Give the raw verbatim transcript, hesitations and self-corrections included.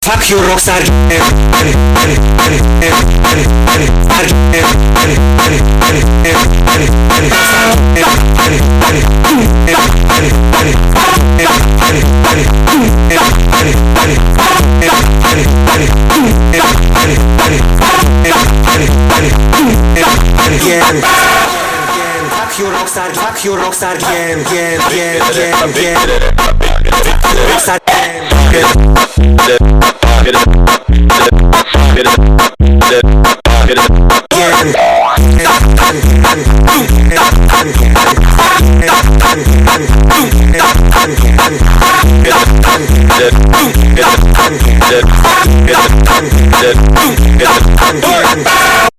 Fuck you rockstar. Fuck you rockstar, fuck you rockstar game, game, game, game, game. Rockstar game. Game.